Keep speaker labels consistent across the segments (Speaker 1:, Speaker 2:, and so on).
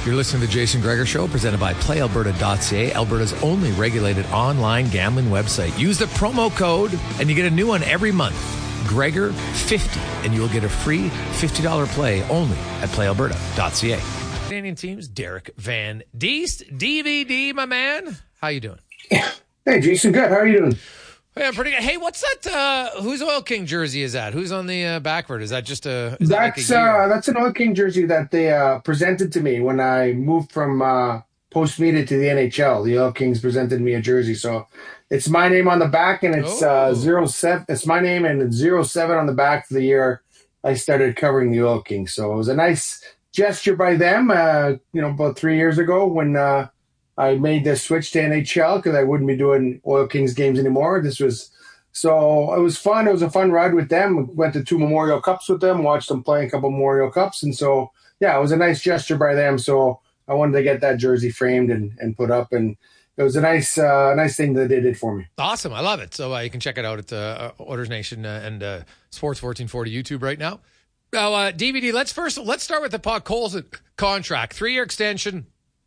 Speaker 1: You're listening to the Jason Gregor Show, presented by PlayAlberta.ca, Alberta's only regulated online gambling website. Use the promo code, and you get a new one every month. Gregor50, and you'll get a free $50 play only at PlayAlberta.ca. Canadian teams, Derek Van Diest, DVD, my man. How you doing?
Speaker 2: Hey, Jason, good. How are you doing?
Speaker 1: Yeah, pretty good. Hey, what's that? Whose Oil King jersey is that? Who's on the backward? Is that just a?
Speaker 2: That's an Oil King jersey that they presented to me when I moved from post media to the NHL. The Oil Kings presented me a jersey, so it's my name on the back, and it's 07. It's my name and it's 07 on the back for the year I started covering the Oil Kings. So it was a nice gesture by them. About 3 years ago when I made the switch to NHL because I wouldn't be doing Oil Kings games anymore. It was fun. It was a fun ride with them. We went to 2 Memorial Cups with them, watched them play a couple Memorial Cups. And so, yeah, it was a nice gesture by them. So I wanted to get that jersey framed and put up. And it was a nice thing that they did for me.
Speaker 1: Awesome. I love it. So you can check it out at Oilers Nation and Sports 1440 YouTube right now. Now, DVD, let's start with the Podkolzin contract. 3-year extension.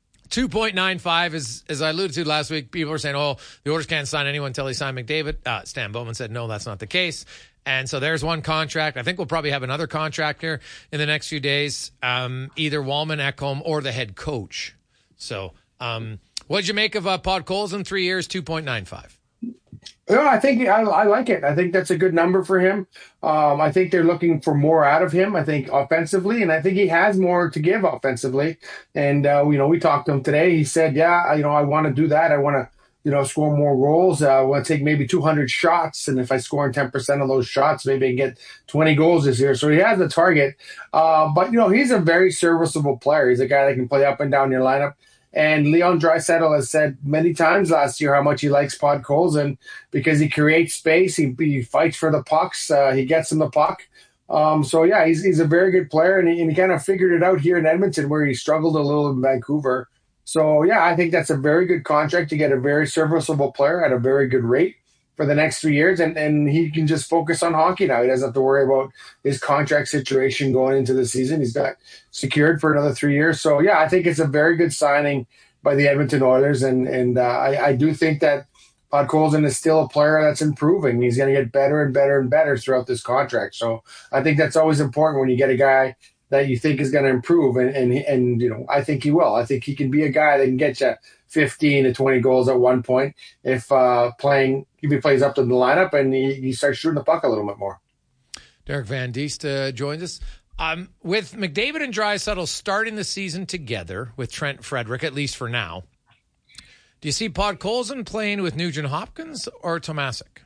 Speaker 1: 2.95, as I alluded to last week, people were saying, the Oilers can't sign anyone until they sign McDavid. Stan Bowman said, no, that's not the case. And so there's one contract. I think we'll probably have another contract here in the next few days, either Walman, Ekholm, or the head coach. So what did you make of Podkolzin? 3 years, 2.95.
Speaker 2: No, I think I like it. I think that's a good number for him. I think they're looking for more out of him, I think, offensively, and I think he has more to give offensively. And, we talked to him today. He said, I want to do that. I want to, score more goals. I want to take maybe 200 shots, and if I score in 10% of those shots, maybe I can get 20 goals this year. So he has the target. But he's a very serviceable player. He's a guy that can play up and down your lineup. And Leon Draisaitl has said many times last year how much he likes Podkolzin because he creates space, he fights for the pucks, he gets him the puck. He's a very good player, and he kind of figured it out here in Edmonton where he struggled a little in Vancouver. So, I think that's a very good contract to get a very serviceable player at a very good rate for the next 3 years, and he can just focus on hockey now. He doesn't have to worry about his contract situation going into the season. He's got secured for another 3 years. So, I think it's a very good signing by the Edmonton Oilers, and I do think that Podkolzin is still a player that's improving. He's going to get better and better and better throughout this contract. So I think that's always important when you get a guy that you think is going to improve, and I think he will. I think he can be a guy that can get you 15 to 20 goals at one point if he plays up to the lineup and he starts shooting the puck a little bit more.
Speaker 1: Derek Van Diest joins us. With McDavid and Draisaitl starting the season together with Trent Frederic, at least for now, do you see Podkolzin playing with Nugent Hopkins or Tomasic?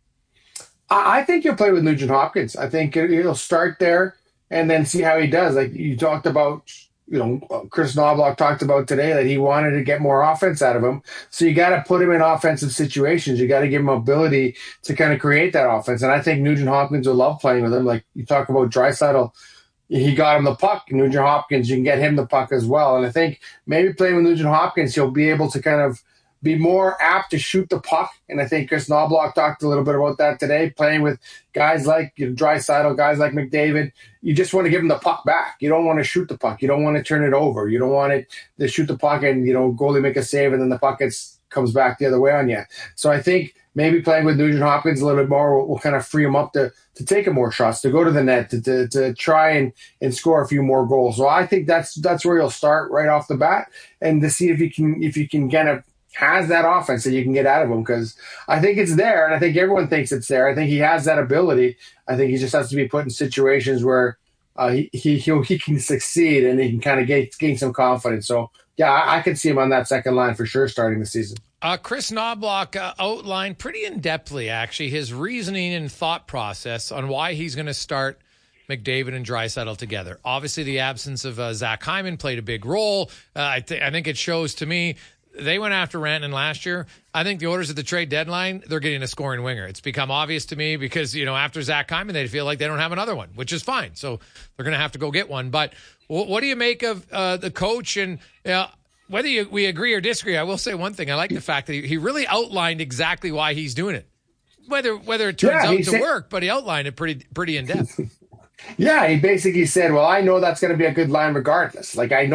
Speaker 2: I think he'll play with Nugent Hopkins. I think he'll start there and then see how he does. Like you talked about, Chris Knobloch talked about today that he wanted to get more offense out of him. So you got to put him in offensive situations. You got to give him ability to kind of create that offense. And I think Nugent Hopkins will love playing with him. Like you talk about Draisaitl, he got him the puck. Nugent Hopkins, you can get him the puck as well. And I think maybe playing with Nugent Hopkins, he'll be able to kind of be more apt to shoot the puck. And I think Chris Knobloch talked a little bit about that today, playing with guys like Draisaitl, guys like McDavid. You just want to give them the puck back. You don't want to shoot the puck. You don't want to turn it over. You don't want it to shoot the puck and, goalie make a save and then the puck comes back the other way on you. So I think maybe playing with Nugent Hopkins a little bit more will kind of free him up to take more shots, to go to the net, to try and score a few more goals. So I think that's where you'll start right off the bat, and to see if you can kind of has that offense that you can get out of him, because I think it's there, and I think everyone thinks it's there. I think he has that ability. I think he just has to be put in situations where he can succeed and he can kind of gain some confidence. So, yeah, I could see him on that second line for sure starting the season.
Speaker 1: Chris Knobloch outlined pretty in-depthly, actually, his reasoning and thought process on why he's going to start McDavid and Draisaitl together. Obviously, the absence of Zach Hyman played a big role. I think it shows to me they went after Rantanen last year. I think the Oilers at the trade deadline, they're getting a scoring winger. It's become obvious to me because, after Zach Hyman, they feel like they don't have another one, which is fine. So they're going to have to go get one. But what do you make of the coach? And whether we agree or disagree, I will say one thing. I like the fact that he really outlined exactly why he's doing it. Whether it turns out to work, but he outlined it pretty in depth.
Speaker 2: Yeah, he basically said, well, I know that's going to be a good line regardless. Like, I know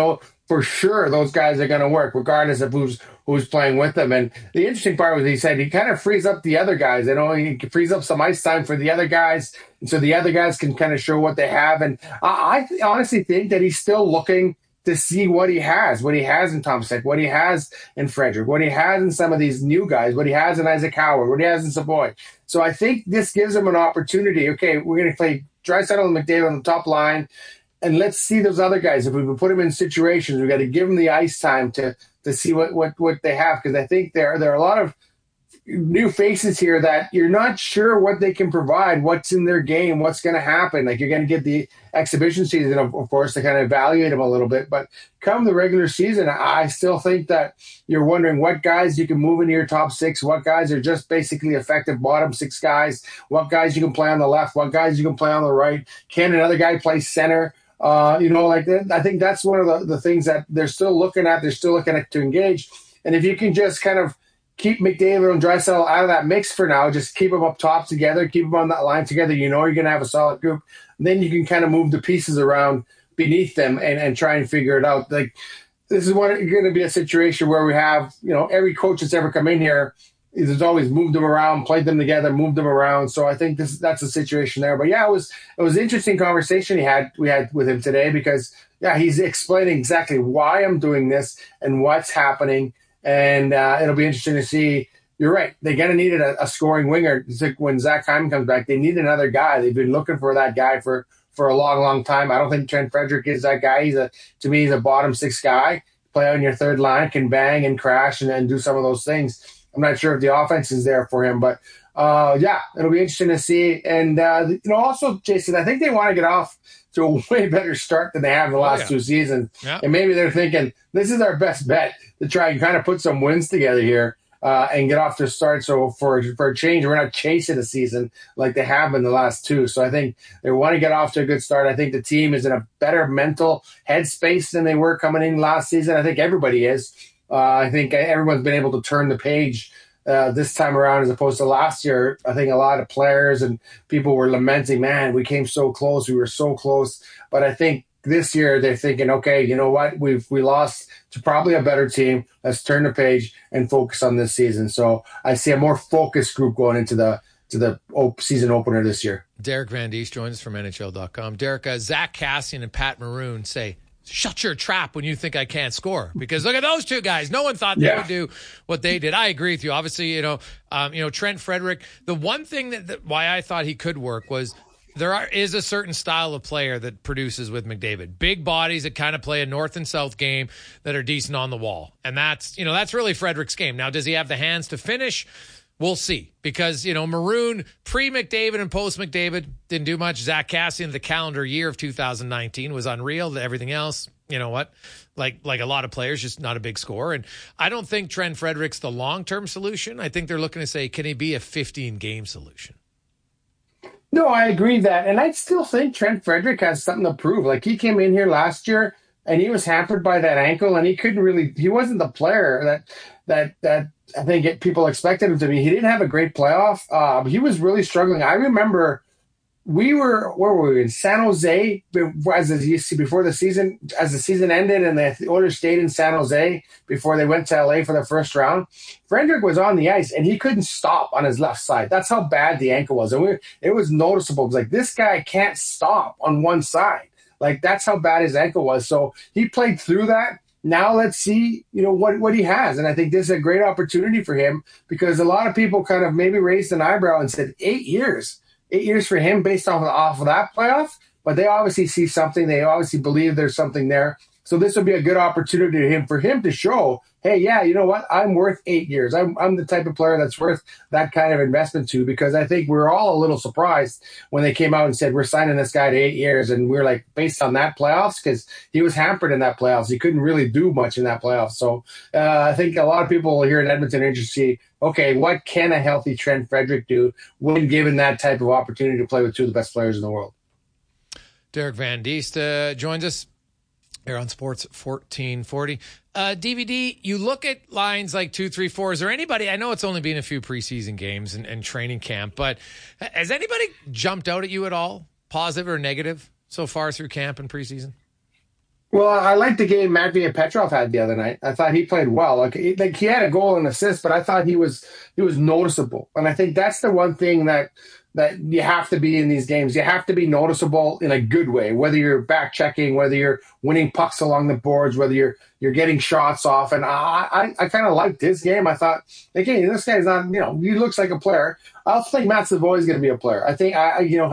Speaker 2: for sure those guys are going to work regardless of who's playing with them. And the interesting part was he said he kind of frees up the other guys. He frees up some ice time for the other guys, and so the other guys can kind of show what they have. And I honestly think that he's still looking to see what he has in Tom Stick, what he has in Frederic, what he has in some of these new guys, what he has in Isaac Howard, what he has in Savoy. So I think this gives him an opportunity. Okay, we're going to play Draisaitl and McDavid on the top line, and let's see those other guys. If we put them in situations, we got to give them the ice time to see what they have, because I think there are a lot of new faces here that you're not sure what they can provide, what's in their game, what's going to happen. Like, you're going to get the exhibition season, of course, to kind of evaluate them a little bit. But come the regular season, I still think that you're wondering what guys you can move into your top six, what guys are just basically effective bottom six guys, what guys you can play on the left, what guys you can play on the right. Can another guy play center? Like that. I think that's one of the things that they're still looking at. They're still looking at to engage. And if you can just kind of keep McDavid and Draisaitl out of that mix for now, just keep them up top together, keep them on that line together, you're going to have a solid group. And then you can kind of move the pieces around beneath them and try and figure it out. Like, this is going to be a situation where we have, every coach that's ever come in here has always moved them around, played them together, moved them around. So I think that's the situation there. But yeah, it was an interesting conversation we had with him today, because he's explaining exactly why I'm doing this and what's happening. And it'll be interesting to see. You're right. They're going to need a scoring winger. When Zach Hyman comes back, they need another guy. They've been looking for that guy for a long, long time. I don't think Trent Frederic is that guy. To me, he's a bottom six guy. Play on your third line, can bang and crash and do some of those things. I'm not sure if the offense is there for him, but it'll be interesting to see. And also, Jason, I think they want to get off to a way better start than they have the last two seasons. Yeah. And maybe they're thinking this is our best bet to try and kind of put some wins together here and get off to a start. So for a change, we're not chasing a season like they have been the last two. So I think they want to get off to a good start. I think the team is in a better mental headspace than they were coming in last season. I think everybody is. I think everyone's been able to turn the page this time around as opposed to last year. I think a lot of players and people were lamenting, man, we came so close. We were so close. But I think this year they're thinking, okay, you know what? We lost to probably a better team. Let's turn the page and focus on this season. So I see a more focused group going into the season opener this year.
Speaker 1: Derek Van Diest joins us from NHL.com. Derek, Zach Kassian and Pat Maroon say, shut your trap when you think I can't score, because look at those two guys. No one thought they would do what they did. I agree with you. Obviously, Trent Frederic, the one thing that why I thought he could work was is a certain style of player that produces with McDavid. Big bodies that kind of play a north and south game that are decent on the wall. And that's really Frederic's game. Now, does he have the hands to finish? We'll see, because, Maroon, pre-McDavid and post-McDavid, didn't do much. Zach Kassian, the calendar year of 2019 was unreal. Everything else, you know what? Like a lot of players, just not a big score. And I don't think Trent Frederic's the long-term solution. I think they're looking to say, can he be a 15-game solution?
Speaker 2: No, I agree that. And I still think Trent Frederic has something to prove. Like, he came in here last year and he was hampered by that ankle, and he wasn't the player that I think people expected him to be. He didn't have a great playoff. He was really struggling. I remember where were we, in San Jose before the season, as the season ended, and the Oilers stayed in San Jose before they went to LA for the first round. Frederic was on the ice and he couldn't stop on his left side. That's how bad the ankle was. And it was noticeable. It was like, this guy can't stop on one side. Like, that's how bad his ankle was. So he played through that. Now let's see, what he has. And I think this is a great opportunity for him, because a lot of people kind of maybe raised an eyebrow and said 8 years for him based off of that playoff. But they obviously see something. They obviously believe there's something there. So this would be a good opportunity for him to show, hey, yeah, you know what? I'm worth 8 years. I'm the type of player that's worth that kind of investment to, because I think we're all a little surprised when they came out and said, we're signing this guy to 8 years. And we're like, based on that playoffs, because he was hampered in that playoffs. He couldn't really do much in that playoffs. So I think a lot of people here in Edmonton are interested to see, okay, what can a healthy Trent Frederic do when given that type of opportunity to play with two of the best players in the world?
Speaker 1: Derek Van Diest joins us here on Sports 1440. DVD, you look at lines like 2, 3, 4. Is there anybody, I know it's only been a few preseason games and training camp, but has anybody jumped out at you at all, positive or negative, so far through camp and preseason?
Speaker 2: Well, I liked the game Matvey Petrov had the other night. I thought he played well. Like he had a goal and assist, but I thought he was noticeable. And I think that's the one thing that you have to be in these games. You have to be noticeable in a good way, whether you're back checking, whether you're winning pucks along the boards, whether you're getting shots off. And I kind of liked his game. I thought, again, this guy's not, he looks like a player. I also think Matt Savoy is going to be a player. I think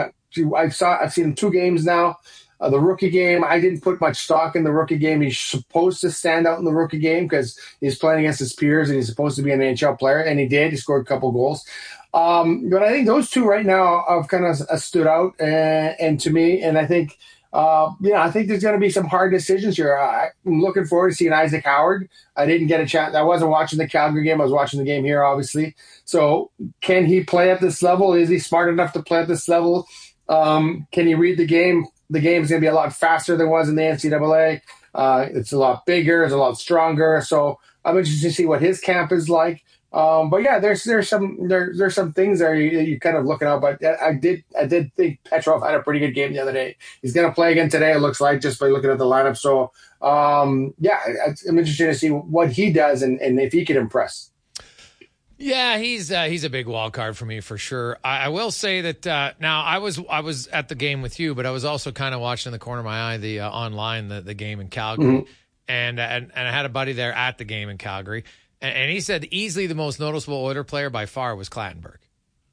Speaker 2: I've seen him 2 games now. The rookie game, I didn't put much stock in the rookie game. He's supposed to stand out in the rookie game because he's playing against his peers and he's supposed to be an NHL player, and he did. He scored a couple goals. But I think those two right now have kind of stood out and to me, and I think, I think there's going to be some hard decisions here. I'm looking forward to seeing Isaac Howard. I didn't get a chance. I wasn't watching the Calgary game. I was watching the game here, obviously. So can he play at this level? Is he smart enough to play at this level? Can he read the game? The game's going to be a lot faster than it was in the NCAA. It's a lot bigger. It's a lot stronger. So I'm interested to see what his camp is like. But yeah, there's some things there you kind of looking out. But I did think Petrov had a pretty good game the other day. He's going to play again today. It looks like just by looking at the lineup. So I'm interested to see what he does and if he can impress.
Speaker 1: Yeah, he's a big wild card for me for sure. I will say that now I was at the game with you, but I was also kind of watching in the corner of my eye the online the game in Calgary, and I had a buddy there at the game in Calgary, and he said easily the most noticeable Oiler player by far was Clattenburg,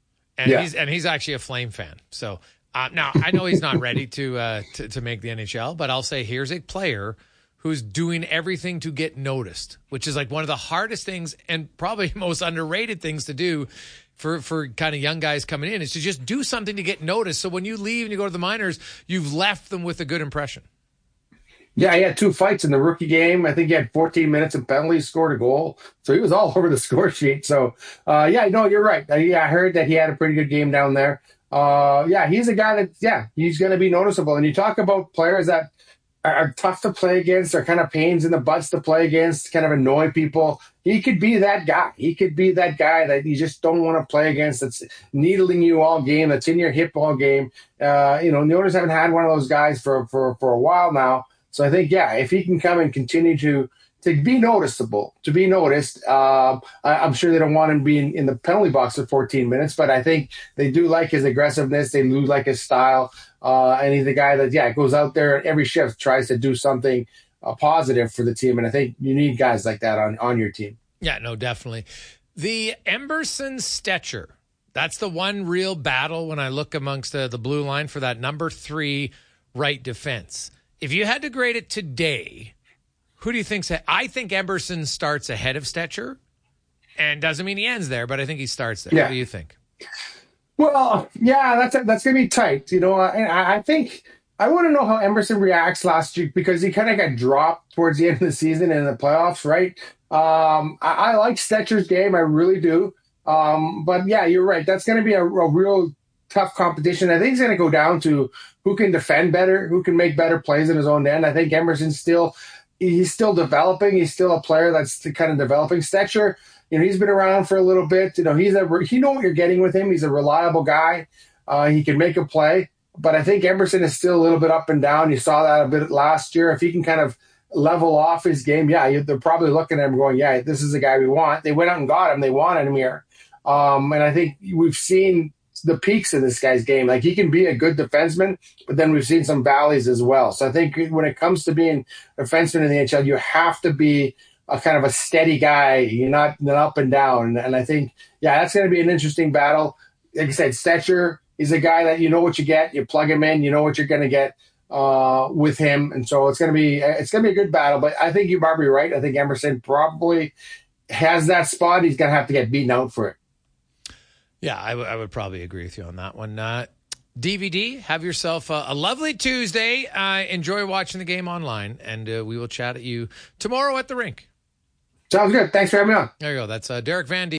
Speaker 1: and he's actually a Flame fan. So now I know he's not ready to make the NHL, but I'll say here's a player who's doing everything to get noticed, which is like one of the hardest things and probably most underrated things to do for kind of young guys coming in, is to just do something to get noticed. So when you leave and you go to the minors, you've left them with a good impression.
Speaker 2: Yeah, he had 2 fights in the rookie game. I think he had 14 minutes of penalties, scored a goal. So he was all over the score sheet. So, you're right. I heard that he had a pretty good game down there. He's a guy that, he's going to be noticeable. And you talk about players that are tough to play against, are kind of pains in the butts to play against, kind of annoy people. He could be that guy. He could be that guy that you just don't want to play against, that's needling you all game, that's in your hip all game. The Oilers haven't had one of those guys for a while now. So I think, if he can come and continue to be noticeable, to be noticed, I'm sure they don't want him being in the penalty box for 14 minutes, but I think they do like his aggressiveness. They do like his style. And he's the guy that, goes out there every shift, tries to do something positive for the team. And I think you need guys like that on your team.
Speaker 1: Yeah, no, definitely. The Emberson Stetcher, that's the one real battle when I look amongst the blue line for that number 3 right defense. If you had to grade it today, who do you think? I think Emberson starts ahead of Stetcher, and doesn't mean he ends there, but I think he starts there. Yeah. What do you think?
Speaker 2: Well, that's going to be tight. I think I want to know how Emberson reacts last week, because he kind of got dropped towards the end of the season and in the playoffs, right? I like Stetcher's game. I really do. But you're right. That's going to be a real tough competition. I think it's going to go down to who can defend better, who can make better plays in his own end. I think Emerson's he's still developing. He's still a player that's kind of developing. Stetcher, he's been around for a little bit. You know what you're getting with him. He's a reliable guy. He can make a play. But I think Emerson is still a little bit up and down. You saw that a bit last year. If he can kind of level off his game, they're probably looking at him going, this is the guy we want. They went out and got him. They wanted him here. And I think we've seen the peaks in this guy's game. Like, he can be a good defenseman, but then we've seen some valleys as well. So I think when it comes to being a defenseman in the NHL, you have to be a kind of a steady guy. You're not up and down. And I think, that's going to be an interesting battle. Like I said, Stetcher is a guy that you know what you get. You plug him in, you know what you're going to get with him. And so it's going to be a good battle. But I think you're probably right. I think Emerson probably has that spot. He's going to have to get beaten out for it.
Speaker 1: Yeah, I would probably agree with you on that one. DVD, have yourself a lovely Tuesday. Enjoy watching the game online, and we will chat at you tomorrow at the rink.
Speaker 2: Sounds good. Thanks for having me on.
Speaker 1: There you go. That's Derek Van Diek.